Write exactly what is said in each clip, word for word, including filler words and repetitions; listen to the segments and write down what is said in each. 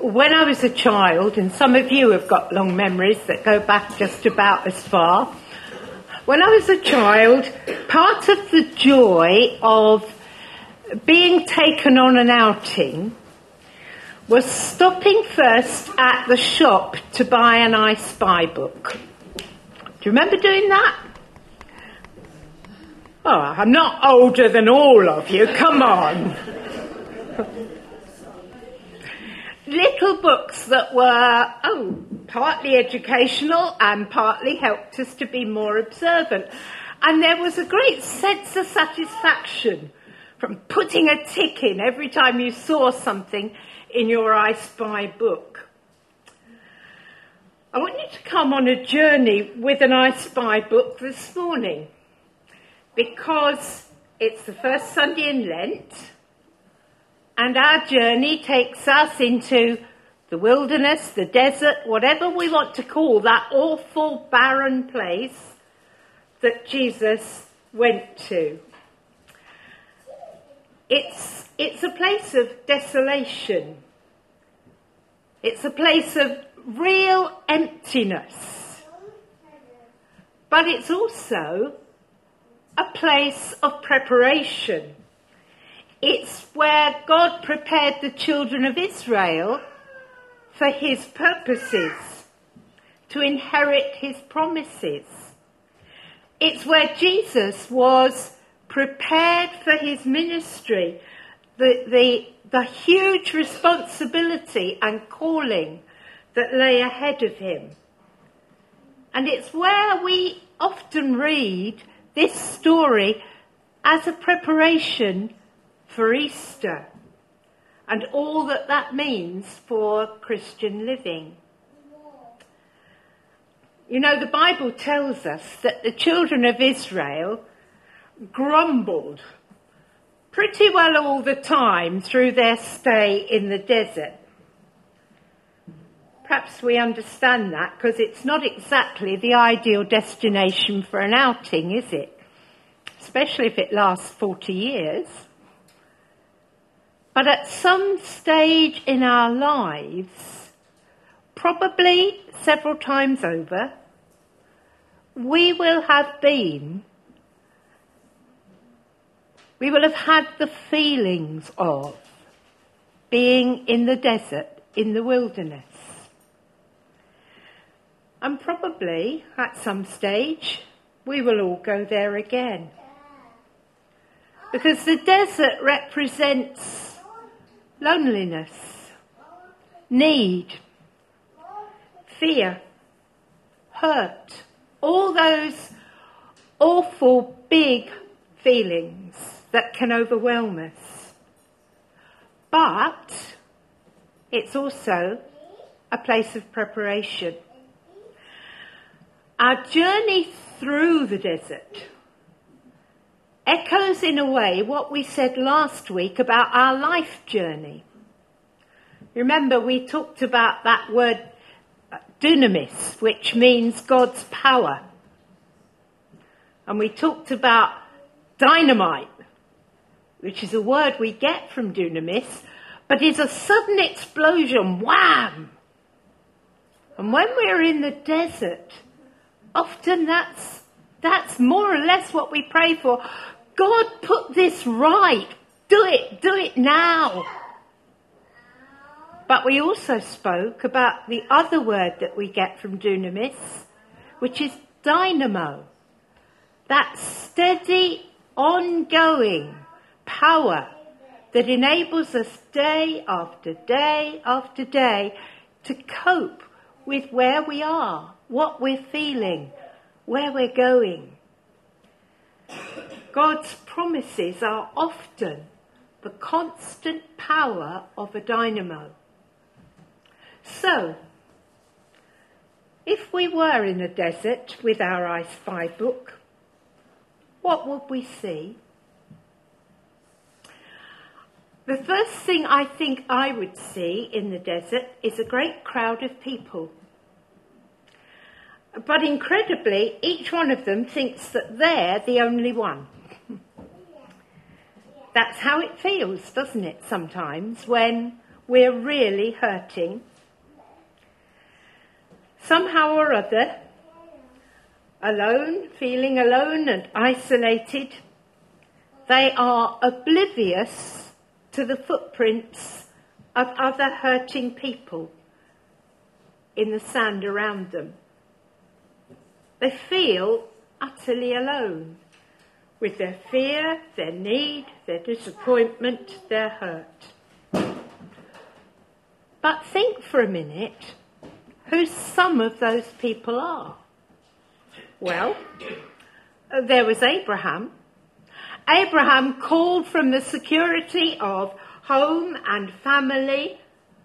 when I was a child, and some of you have got long memories that go back just about as far. When I was a child, part of the joy of being taken on an outing was stopping first at the shop to buy an I Spy book. Do you remember doing that? Oh, I'm not older than all of you, come on. Little books that were, oh, partly educational and partly helped us to be more observant. And there was a great sense of satisfaction from putting a tick in every time you saw something in your I Spy book. I want you to come on a journey with an I Spy book this morning, because it's the first Sunday in Lent, and our journey takes us into the wilderness, the desert, whatever we want to call that awful barren place that Jesus went to. It's, it's a place of desolation. It's a place of real emptiness. But it's also a place of preparation. It's where God prepared the children of Israel for his purposes, to inherit his promises. It's where Jesus was prepared for his ministry, the, the, the huge responsibility and calling that lay ahead of him. And it's where we often read this story as a preparation for Easter and all that that means for Christian living. You know, the Bible tells us that the children of Israel grumbled pretty well all the time through their stay in the desert. Perhaps we understand that because it's not exactly the ideal destination for an outing, is it? Especially if it lasts forty years. But at some stage in our lives, probably several times over, we will have been, we will have had the feelings of being in the desert, in the wilderness. And probably at some stage, we will all go there again. Because the desert represents loneliness, need, fear, hurt, all those awful big feelings that can overwhelm us. But it's also a place of preparation. Our journey through the desert echoes in a way what we said last week about our life journey. Remember, we talked about that word dunamis, which means God's power. And we talked about dynamite, which is a word we get from dunamis, but is a sudden explosion, wham! And when we're in the desert, often that's that's more or less what we pray for. God, put this right. Do it. Do it now. But we also spoke about the other word that we get from dunamis, which is dynamo. That steady, ongoing power that enables us day after day after day to cope with where we are, what we're feeling, where we're going. God's promises are often the constant power of a dynamo. So, if we were in a desert with our I Spy book, what would we see? The first thing I think I would see in the desert is a great crowd of people. But incredibly, each one of them thinks that they're the only one. That's how it feels, doesn't it, sometimes, when we're really hurting. Somehow or other, alone, feeling alone and isolated, they are oblivious to the footprints of other hurting people in the sand around them. They feel utterly alone with their fear, their need, their disappointment, their hurt. But think for a minute who some of those people are. Well, there was Abraham. Abraham called from the security of home and family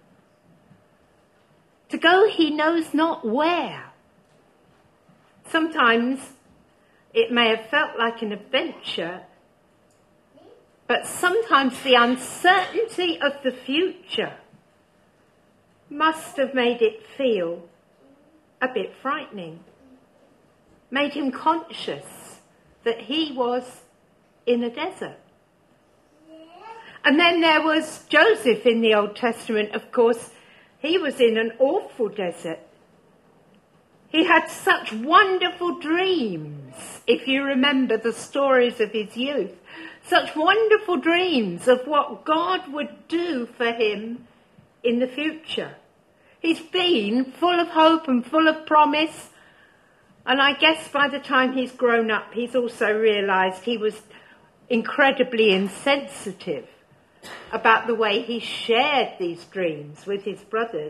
to go he knows not where. Sometimes it may have felt like an adventure, but sometimes the uncertainty of the future must have made it feel a bit frightening, made him conscious that he was in a desert. And then there was Joseph in the Old Testament, of course. He was in an awful desert. He had such wonderful dreams, if you remember the stories of his youth, such wonderful dreams of what God would do for him in the future. He's been full of hope and full of promise, and I guess by the time he's grown up, he's also realised he was incredibly insensitive about the way he shared these dreams with his brothers.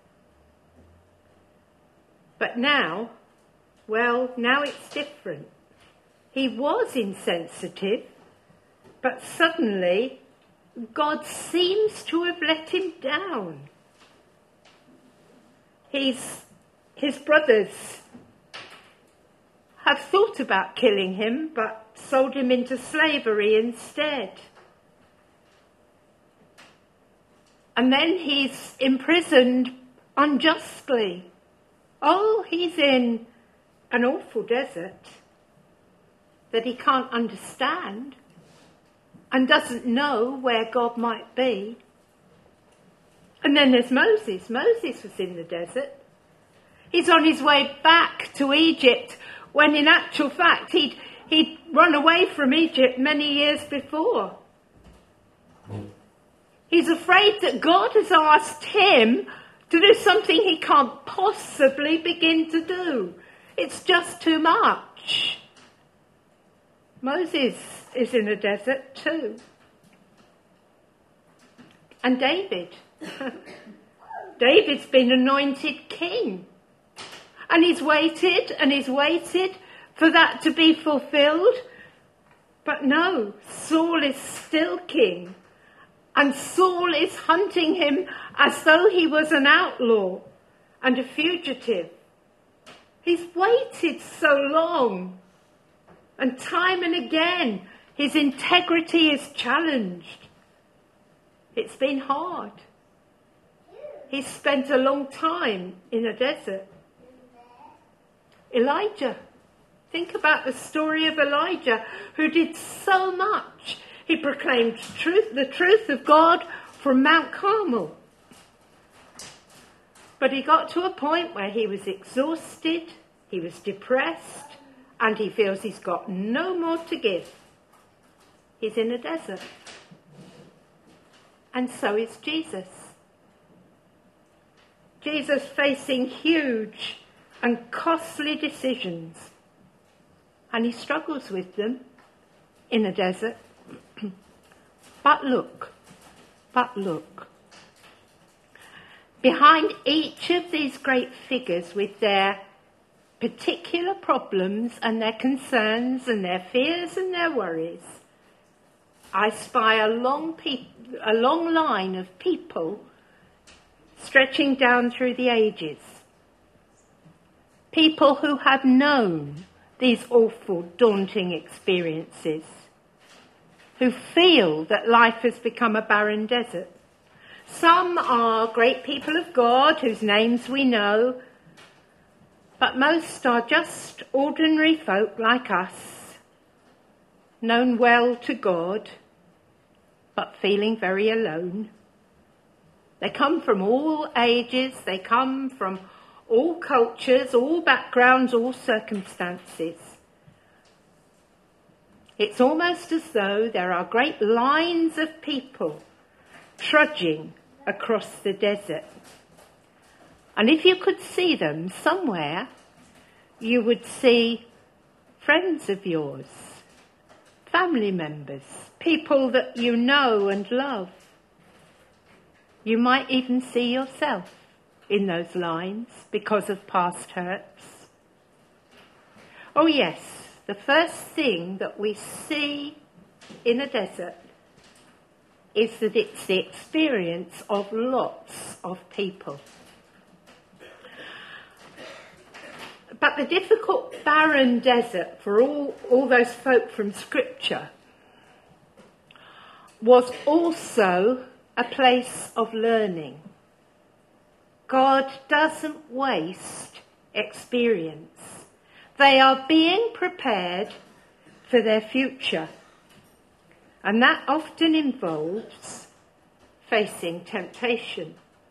But now, well, now it's different. He was insensitive, but suddenly God seems to have let him down. He's, his brothers have thought about killing him, but sold him into slavery instead. And then he's imprisoned unjustly. Oh, he's in an awful desert that he can't understand and doesn't know where God might be. And then there's Moses. Moses was in the desert. He's on his way back to Egypt when in actual fact he'd, he'd run away from Egypt many years before. He's afraid that God has asked him to do something he can't possibly begin to do. It's just too much. Moses is in a desert too. And David. David's been anointed king. And he's waited and he's waited for that to be fulfilled. But no, Saul is still king. And Saul is hunting him as though he was an outlaw and a fugitive. He's waited so long. And time and again, his integrity is challenged. It's been hard. He's spent a long time in a desert. Elijah. Think about the story of Elijah, who did so much. He proclaimed truth, the truth of God from Mount Carmel. But he got to a point where he was exhausted, he was depressed, and he feels he's got no more to give. He's in a desert. And so is Jesus. Jesus facing huge and costly decisions. And he struggles with them in a desert. But look, but look. Behind each of these great figures with their particular problems and their concerns and their fears and their worries, I spy a long, pe- a long line of people stretching down through the ages. People who have known these awful, daunting experiences, who feel that life has become a barren desert. Some are great people of God whose names we know, but most are just ordinary folk like us, known well to God, but feeling very alone. They come from all ages, they come from all cultures, all backgrounds, all circumstances. It's almost as though there are great lines of people trudging across the desert. And if you could see them somewhere, you would see friends of yours, family members, people that you know and love. You might even see yourself in those lines because of past hurts. Oh yes, the first thing that we see in a desert is that it's the experience of lots of people. But the difficult, barren desert for all, all those folk from Scripture was also a place of learning. God doesn't waste experience. They are being prepared for their future. And that often involves facing temptation.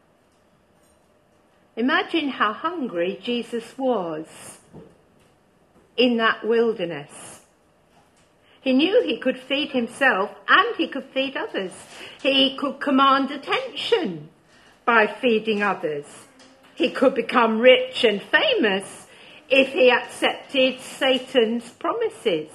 Imagine how hungry Jesus was in that wilderness. He knew he could feed himself and he could feed others. He could command attention by feeding others. He could become rich and famous if he accepted Satan's promises.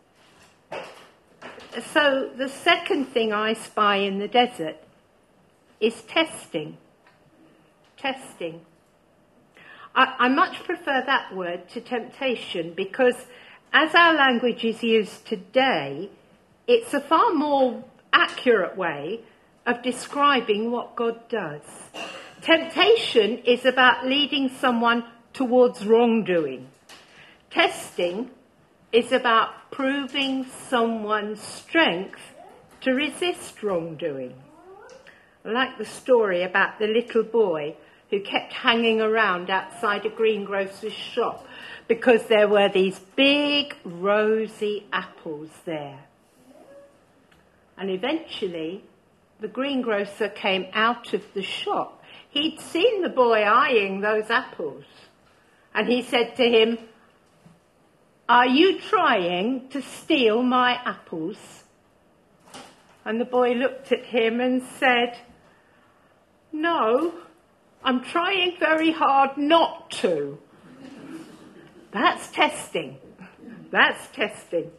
So the second thing I spy in the desert is testing. Testing. I, I much prefer that word to temptation because as our language is used today, it's a far more accurate way of describing what God does. Temptation is about leading someone towards wrongdoing. Testing is about proving someone's strength to resist wrongdoing. I like the story about the little boy who kept hanging around outside a greengrocer's shop because there were these big rosy apples there. And eventually the greengrocer came out of the shop. He'd seen the boy eyeing those apples and he said to him, "Are you trying to steal my apples?" And the boy looked at him and said, "No, I'm trying very hard not to." That's testing. That's testing.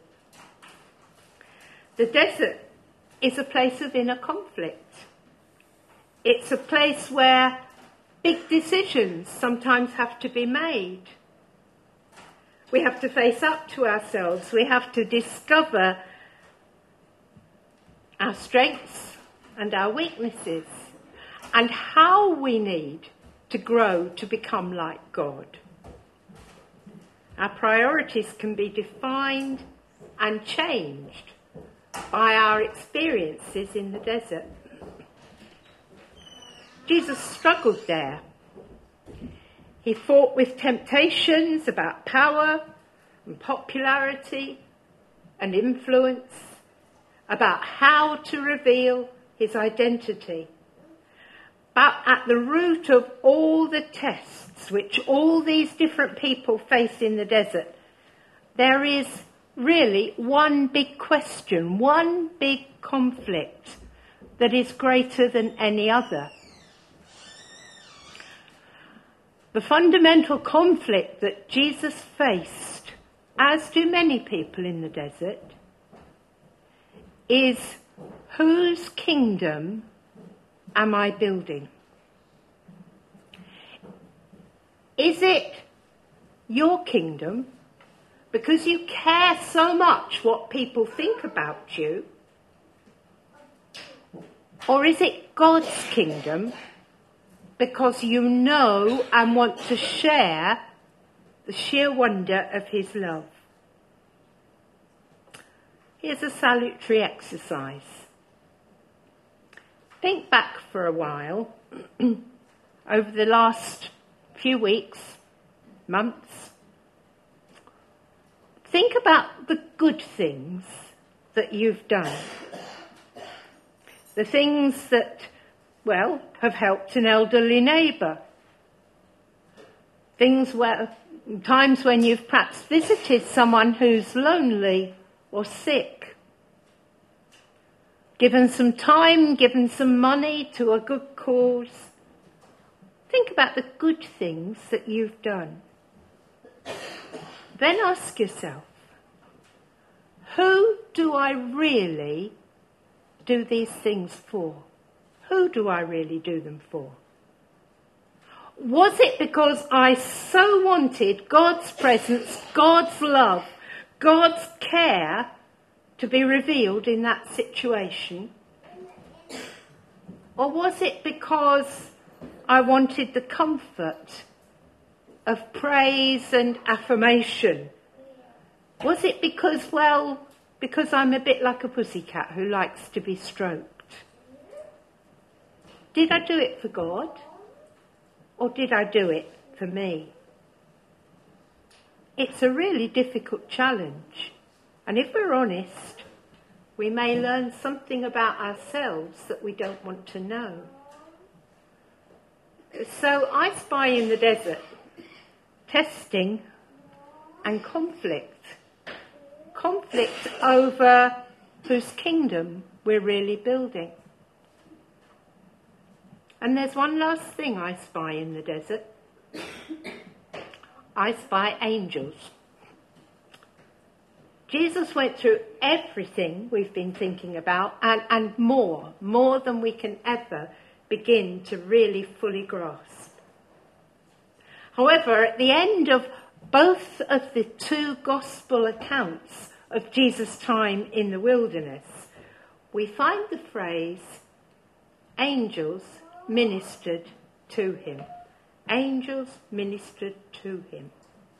The desert is a place of inner conflict. It's a place where big decisions sometimes have to be made. We have to face up to ourselves. We have to discover our strengths and our weaknesses and how we need to grow to become like God. Our priorities can be defined and changed by our experiences in the desert. Jesus struggled there. He fought with temptations about power and popularity and influence, about how to reveal his identity. But at the root of all the tests which all these different people face in the desert, there is really one big question, one big conflict that is greater than any other. The fundamental conflict that Jesus faced, as do many people in the desert, is whose kingdom am I building? Is it your kingdom because you care so much what people think about you? Or is it God's kingdom because you know and want to share the sheer wonder of his love? Here's a salutary exercise. Think back for a while over the last few weeks, months. Think about the good things that you've done. The things that well, have helped an elderly neighbour. Things where, times when you've perhaps visited someone who's lonely or sick. Given some time, given some money to a good cause. Think about the good things that you've done. Then ask yourself, who do I really do these things for? Who do I really do them for? Was it because I so wanted God's presence, God's love, God's care to be revealed in that situation? Or was it because I wanted the comfort of praise and affirmation? Was it because, well, because I'm a bit like a pussycat who likes to be stroked? Did I do it for God? Or did I do it for me? It's a really difficult challenge. And if we're honest, we may learn something about ourselves that we don't want to know. So I spy in the desert testing and conflict. Conflict over whose kingdom we're really building. And there's one last thing I spy in the desert. I spy angels. Jesus went through everything we've been thinking about and, and more, more than we can ever begin to really fully grasp. However, at the end of both of the two gospel accounts of Jesus' time in the wilderness, we find the phrase, angels ministered to him. Angels ministered to him.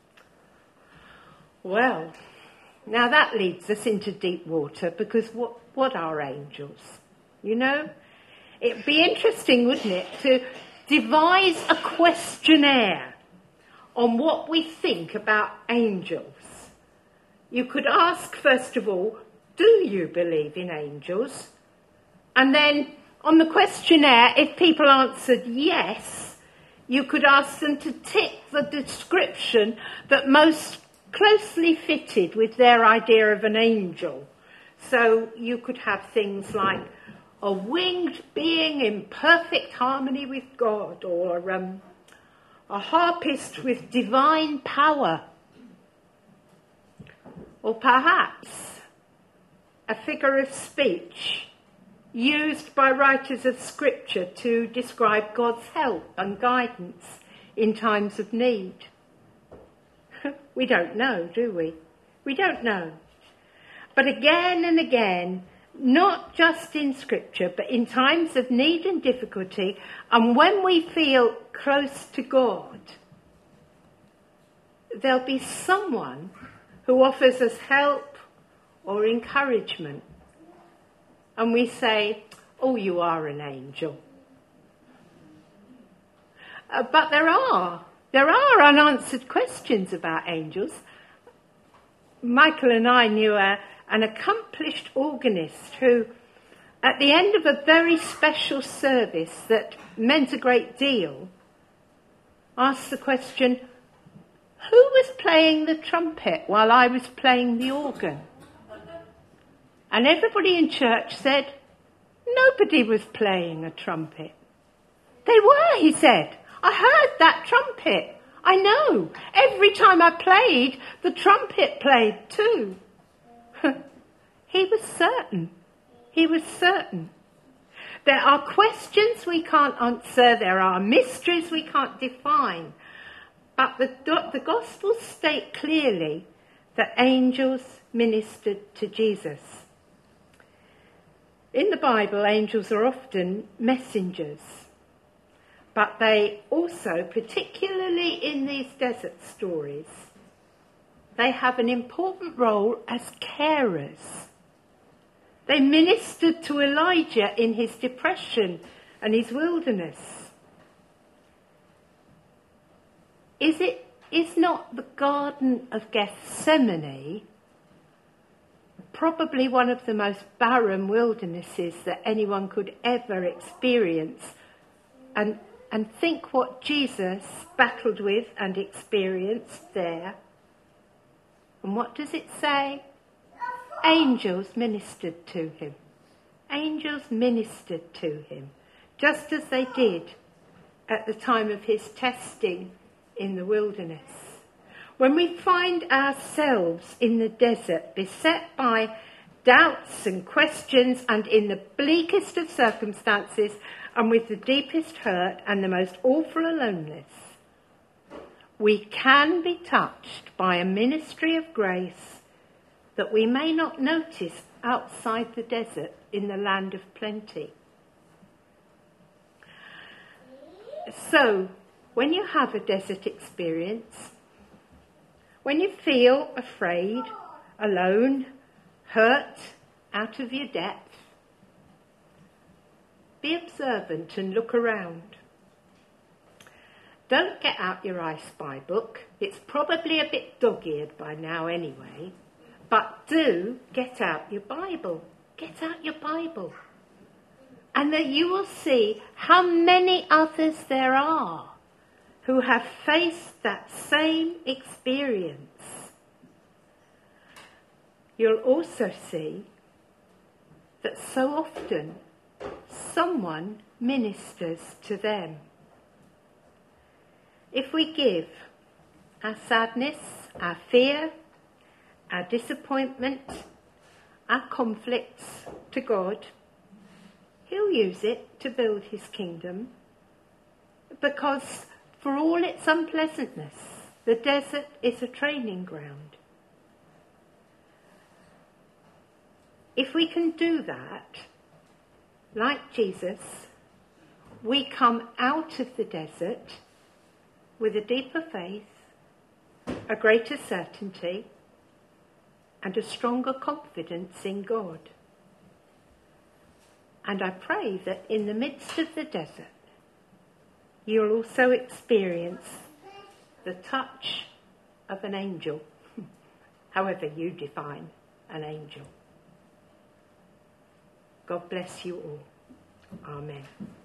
Well, now that leads us into deep water, because what, what are angels? You know, it'd be interesting, wouldn't it, to devise a questionnaire on what we think about angels. You could ask, first of all, do you believe in angels? And then on the questionnaire, if people answered yes, you could ask them to tick the description that most closely fitted with their idea of an angel. So you could have things like a winged being in perfect harmony with God, or um, a harpist with divine power, or perhaps a figure of speech used by writers of scripture to describe God's help and guidance in times of need. We don't know, do we? We don't know. But again and again, not just in scripture, but in times of need and difficulty, and when we feel close to God, there'll be someone who offers us help or encouragement. And we say, oh, you are an angel. Uh, but there are, there are unanswered questions about angels. Michael and I knew a, an accomplished organist who, at the end of a very special service that meant a great deal, asked the question, who was playing the trumpet while I was playing the organ? And everybody in church said, nobody was playing a trumpet. They were, he said. I heard that trumpet. I know. Every time I played, the trumpet played too. He was certain. He was certain. There are questions we can't answer. There are mysteries we can't define. But the, the Gospels state clearly that angels ministered to Jesus. In the Bible, angels are often messengers, but they also, particularly in these desert stories, they have an important role as carers. They ministered to Elijah in his depression and his wilderness. Is it, is not the Garden of Gethsemane probably one of the most barren wildernesses that anyone could ever experience. And, and think what Jesus battled with and experienced there. And what does it say? Angels ministered to him. Angels ministered to him, just as they did at the time of his testing in the wilderness. When we find ourselves in the desert, beset by doubts and questions, and in the bleakest of circumstances, and with the deepest hurt and the most awful aloneness, we can be touched by a ministry of grace that we may not notice outside the desert in the land of plenty. So, when you have a desert experience, when you feel afraid, alone, hurt, out of your depth, be observant and look around. Don't get out your I Spy book. It's probably a bit dog-eared by now anyway. But do get out your Bible. Get out your Bible. And that you will see how many others there are who have faced that same experience. You'll also see that so often someone ministers to them. If we give our sadness, our fear, our disappointment, our conflicts to God, he'll use it to build his kingdom, because for all its unpleasantness, the desert is a training ground. If we can do that, like Jesus, we come out of the desert with a deeper faith, a greater certainty, and a stronger confidence in God. And I pray that in the midst of the desert, you'll also experience the touch of an angel, however you define an angel. God bless you all. Amen.